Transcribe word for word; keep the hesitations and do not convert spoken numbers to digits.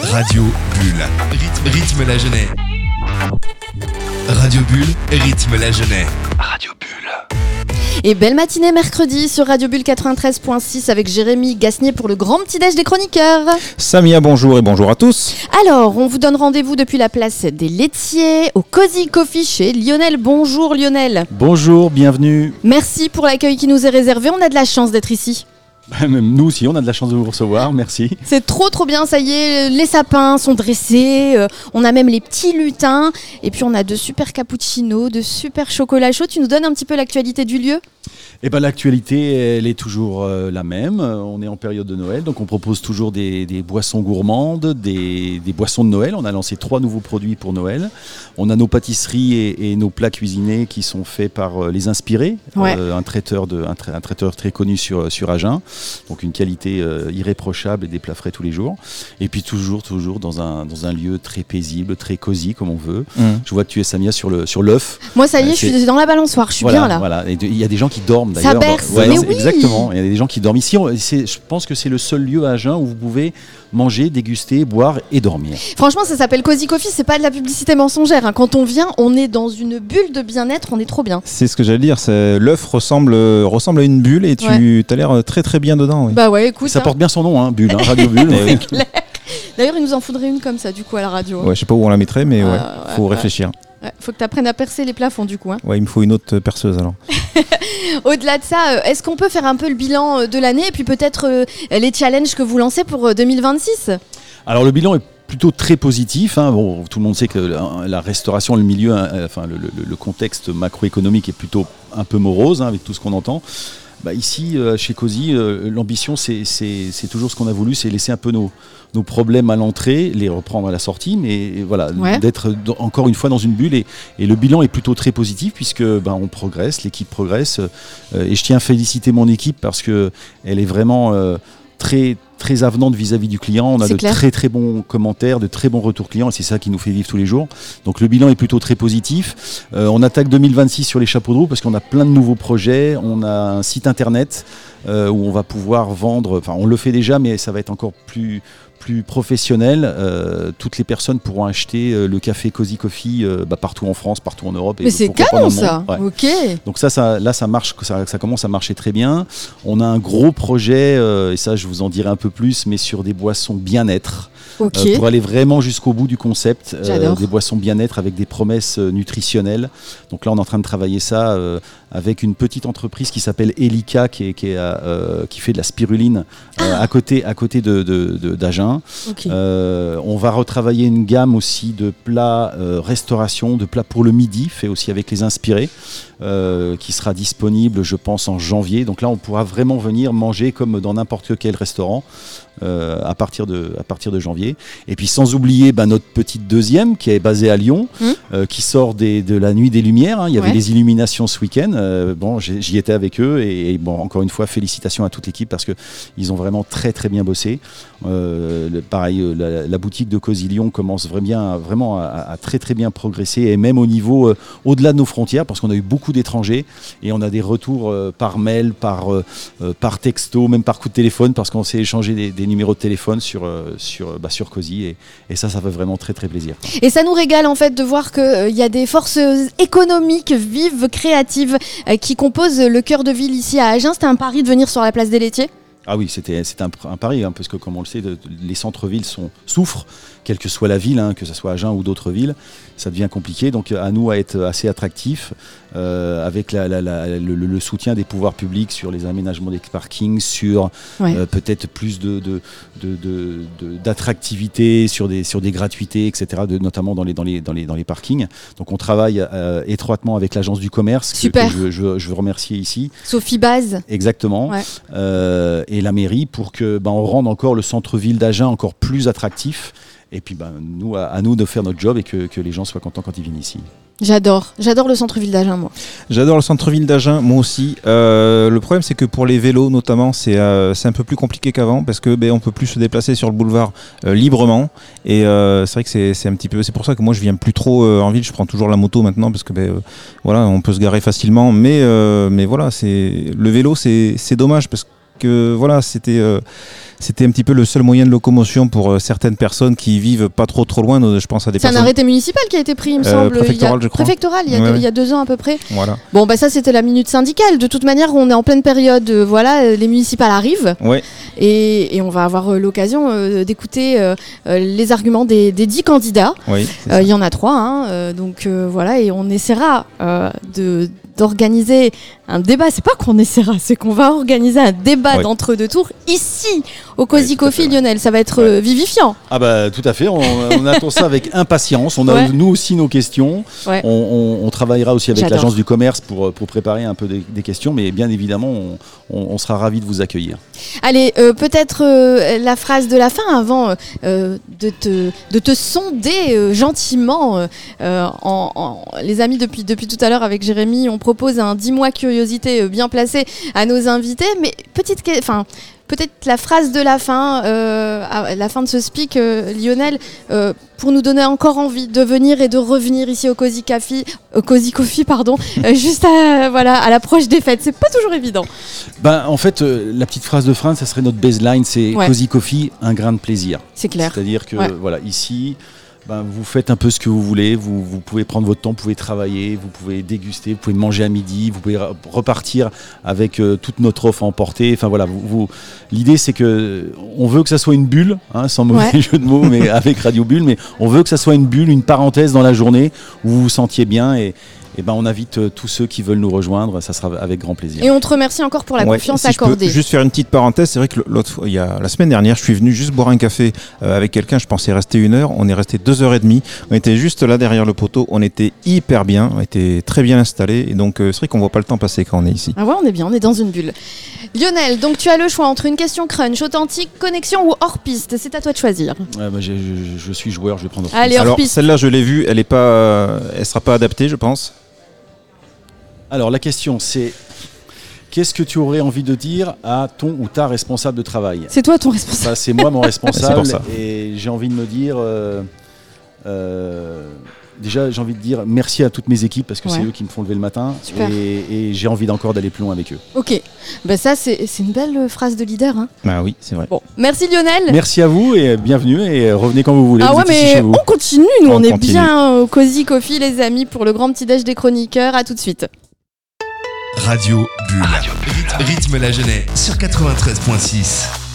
Radio Bulle, rythme, rythme la jeunesse. Radio Bulle, rythme la jeunesse. Radio Bulle. Et belle matinée mercredi sur Radio Bulle quatre-vingt-treize virgule six avec Jérémy Gasnier pour le grand petit-déj des chroniqueurs. Samia, bonjour et bonjour à tous. Alors, on vous donne rendez-vous depuis la place des laitiers au Cozy Coffee chez Lionel. Bonjour Lionel. Bonjour, bienvenue. Merci pour l'accueil qui nous est réservé, on a de la chance d'être ici. Même nous aussi, on a de la chance de vous recevoir, merci. C'est trop trop bien, ça y est, les sapins sont dressés, euh, on a même les petits lutins, et puis on a de super cappuccinos, de super chocolat chaud. Tu nous donnes un petit peu l'actualité du lieu ? Eh ben, l'actualité, elle est toujours euh, la même. On est en période de Noël, donc on propose toujours des, des boissons gourmandes, des, des boissons de Noël. On a lancé trois nouveaux produits pour Noël. On a nos pâtisseries et, et nos plats cuisinés qui sont faits par euh, Les Inspirés, ouais. euh, un, traiteur de, un, tra- un traiteur très connu sur, sur Agen. Donc une qualité euh, irréprochable et des plats frais tous les jours. Et puis toujours, toujours dans un, dans un lieu très paisible, très cosy comme on veut. Mmh. Je vois que tu es, Samia, sur, le, sur l'œuf. Moi, ça y est, euh, je suis dans la balançoire, je suis voilà, bien là. Voilà. Il y a des gens qui dorment d'ailleurs. Ça berce, ouais, mais non, oui. Exactement, il y a des gens qui dorment. Ici, on, c'est, je pense que c'est le seul lieu à Agen où vous pouvez manger, déguster, boire et dormir. Franchement, ça s'appelle Cozy Coffee, c'est pas de la publicité mensongère. Hein. Quand on vient, on est dans une bulle de bien-être, on est trop bien. C'est ce que j'allais dire, c'est, l'œuf ressemble, ressemble à une bulle et tu ouais. as l'air très très bien dedans. Oui. Bah ouais, écoute. Ça hein. porte bien son nom, hein, Bulle, hein, Radio Bulle. D'ailleurs, il nous en faudrait une comme ça, du coup, à la radio. Ouais, je sais pas où on la mettrait, mais euh, ouais, ouais, faut ouais, réfléchir. Ouais, faut que tu apprennes à percer les plafonds, du coup. Hein. Ouais, il me faut une autre perceuse alors. Au-delà de ça, est-ce qu'on peut faire un peu le bilan de l'année et puis peut-être euh, les challenges que vous lancez pour deux mille vingt-six ? Alors, le bilan est plutôt très positif. Hein. Bon, tout le monde sait que la, la restauration, le milieu, hein, enfin, le, le, le contexte macroéconomique est plutôt un peu morose hein, avec tout ce qu'on entend. Bah ici, euh, chez Cozy, euh, l'ambition, c'est, c'est, c'est toujours ce qu'on a voulu, c'est laisser un peu nos, nos problèmes à l'entrée, les reprendre à la sortie, mais voilà, ouais. d'être d- encore une fois dans une bulle. Et, et le bilan est plutôt très positif puisque bah, on progresse, l'équipe progresse. Euh, et je tiens à féliciter mon équipe parce qu'elle est vraiment euh, très, très avenante vis-à-vis du client. On a c'est de clair. très très bons commentaires, de très bons retours clients et c'est ça qui nous fait vivre tous les jours. Donc le bilan est plutôt très positif. Euh, on attaque deux mille vingt-six sur les chapeaux de roue parce qu'on a plein de nouveaux projets. On a un site internet euh, où on va pouvoir vendre, enfin on le fait déjà mais ça va être encore plus... plus professionnel, euh, toutes les personnes pourront acheter euh, le café Cozy Coffee euh, bah, partout en France, partout en Europe. Et mais c'est canon ça, ouais. Ok. Donc ça, ça, là ça marche, ça, ça commence à marcher très bien. On a un gros projet, euh, et ça je vous en dirai un peu plus, mais sur des boissons bien-être. Okay. Euh, pour aller vraiment jusqu'au bout du concept, euh, des boissons bien-être avec des promesses euh, nutritionnelles. Donc là on est en train de travailler ça euh, avec une petite entreprise qui s'appelle Elika qui, est, qui, est, euh, qui fait de la spiruline euh, ah. à côté, à côté de, de, de, d'Agen. Okay. Euh, on va retravailler une gamme aussi de plats euh, restauration, de plats pour le midi, fait aussi avec Les Inspirés, euh, qui sera disponible je pense en janvier. Donc là on pourra vraiment venir manger comme dans n'importe quel restaurant. Euh, à partir de à partir de janvier et puis sans oublier bah, notre petite deuxième qui est basée à Lyon mmh. euh, qui sort des, de la nuit des lumières hein. Il y avait ouais. les illuminations ce week-end euh, bon j'y étais avec eux et, et bon encore une fois félicitations à toute l'équipe parce que ils ont vraiment très très bien bossé euh, le, pareil la, la boutique de Cozy Lyon commence vraiment, vraiment à, à très très bien progresser et même au niveau euh, au-delà de nos frontières parce qu'on a eu beaucoup d'étrangers et on a des retours euh, par mail par, euh, par texto même par coup de téléphone parce qu'on s'est échangé des, des numéros de téléphone sur, euh, sur, bah, sur Cozy et, et ça, ça fait vraiment très très plaisir. Et ça nous régale en fait de voir qu'il euh, y a des forces économiques vives, créatives euh, qui composent le cœur de ville ici à Agen. C'était un pari de venir sur la place des laitiers ? Ah oui, c'était, c'était un, un pari, hein, parce que comme on le sait, de, de, les centres-villes sont, souffrent, quelle que soit la ville, hein, que ce soit Agen ou d'autres villes, ça devient compliqué. Donc à nous à être assez attractifs, euh, avec la, la, la, le, le soutien des pouvoirs publics sur les aménagements des parkings, sur ouais. euh, peut-être plus de, de, de, de, de, d'attractivité, sur des, sur des gratuités, et cetera, de, notamment dans les, dans, les, dans, les, dans les parkings. Donc on travaille euh, étroitement avec l'agence du commerce, que, que je, je, je veux remercier ici. Sophie Baz. Exactement. Ouais. Euh, et la mairie pour que ben, on rende encore le centre-ville d'Agen encore plus attractif et puis ben, nous, à, à nous de faire notre job et que, que les gens soient contents quand ils viennent ici. J'adore, j'adore le centre-ville d'Agen moi. J'adore le centre-ville d'Agen moi aussi. Euh, le problème c'est que pour les vélos notamment c'est, euh, c'est un peu plus compliqué qu'avant parce que ben, on peut plus se déplacer sur le boulevard euh, librement et euh, c'est vrai que c'est, c'est un petit peu, c'est pour ça que moi je viens plus trop euh, en ville, je prends toujours la moto maintenant parce que ben, euh, voilà on peut se garer facilement mais, euh, mais voilà c'est, le vélo c'est, c'est dommage parce que que voilà, c'était euh, c'était un petit peu le seul moyen de locomotion pour euh, certaines personnes qui vivent pas trop trop loin. Je pense à des C'est personnes. un arrêté municipal qui a été pris, il me Euh, semble. préfectoral, il y a... je crois. Préfectoral, il y, a Ouais, deux, ouais. il y a deux ans à peu près. Voilà. Bon, bah ça, c'était la minute syndicale. De toute manière, on est en pleine période. euh, voilà, euh, les municipales arrivent. Ouais. Et, et on va avoir euh, l'occasion euh, d'écouter euh, euh, les arguments des, des dix candidats. Oui. c'est Euh, ça. Il y en a trois, hein, euh, donc euh, voilà, et on essaiera euh, de d'organiser un débat. C'est pas qu'on essaiera, c'est qu'on va organiser un débat Ouais. d'entre-deux tours ici au Cozy Ouais, tout à Coffee, fait, ouais. Lionel. Ça va être Ouais. euh, vivifiant. Ah bah tout à fait, on, on attend ça avec impatience. On a Ouais. nous aussi nos questions. Ouais. On, on- on travaillera aussi avec J'adore. l'agence du commerce pour, pour préparer un peu des, des questions, mais bien évidemment, on, on- on sera ravis de vous accueillir. Allez, euh, peut-être euh, la phrase de la fin avant euh, de, te, de te sonder euh, gentiment. euh, euh, en, en- les amis, depuis, depuis tout à l'heure avec Jérémy, on propose un dis-moi curiosité euh, bien placé à nos invités. Mais petite, que- enfin, peut-être la phrase de la fin, euh, à la fin de ce speak, euh, Lionel, euh, pour nous donner encore envie de venir et de revenir ici au Cozy Coffee, au Cozy Coffee, pardon, euh, juste à, voilà, à l'approche des fêtes. C'est pas toujours évident. Ben, en fait, euh, la petite phrase de fin, ça serait notre baseline, c'est Ouais. Cozy Coffee, un grain de plaisir. C'est clair. C'est-à-dire que Ouais. voilà, ici, ben, vous faites un peu ce que vous voulez, vous, vous pouvez prendre votre temps, vous pouvez travailler, vous pouvez déguster, vous pouvez manger à midi, vous pouvez re- repartir avec euh, toute notre offre à emporter. Enfin voilà, vous, vous- l'idée c'est que on veut que ça soit une bulle, hein, sans mauvais Ouais. jeu de mots, mais avec Radio Bulle, mais on veut que ça soit une bulle, une parenthèse dans la journée où vous vous sentiez bien et, et ben on invite euh, tous ceux qui veulent nous rejoindre, ça sera avec grand plaisir. Et on te remercie encore pour la Ouais, confiance si je peux accordée. juste faire une petite parenthèse, c'est vrai que l'autre fois, il y a la semaine dernière, je suis venu juste boire un café euh, avec quelqu'un. Je pensais rester une heure, on est resté deux heures et demie. On était juste là derrière le poteau, on était hyper bien, on était très bien installés. Et donc euh, c'est vrai qu'on voit pas le temps passer quand on est ici. Ah ouais, on est bien, on est dans une bulle. Lionel, donc tu as le choix entre une question crunch, authentique, connexion ou hors piste. C'est à toi de choisir. Ouais, bah, j'ai- je, je suis joueur, je vais prendre. Allez, hors Alors piste. celle-là, je l'ai vue, elle est pas, euh, elle sera pas adaptée, je pense. Alors la question c'est qu'est-ce que tu aurais envie de dire à ton ou ta responsable de travail? C'est toi ton responsable. Ça, c'est moi mon C'est responsable pour ça. et j'ai envie de me dire euh, euh, déjà j'ai envie de dire merci à toutes mes équipes parce que Ouais. c'est eux qui me font lever le matin Super. et, et j'ai envie d'encore d'aller plus loin avec eux. Ok, bah ça c'est c'est une belle euh, phrase de leader. Hein. Bah oui, c'est vrai. Bon, merci Lionel. Merci à vous et bienvenue et revenez quand vous voulez. Ah vous ouais, êtes ici mais chez vous. on continue, nous on, On est continue. bien au Cozy Coffee les amis pour le grand petit déj des chroniqueurs. À tout de suite. Radio Bulle. Rythme la jeunesse sur quatre-vingt-treize virgule six.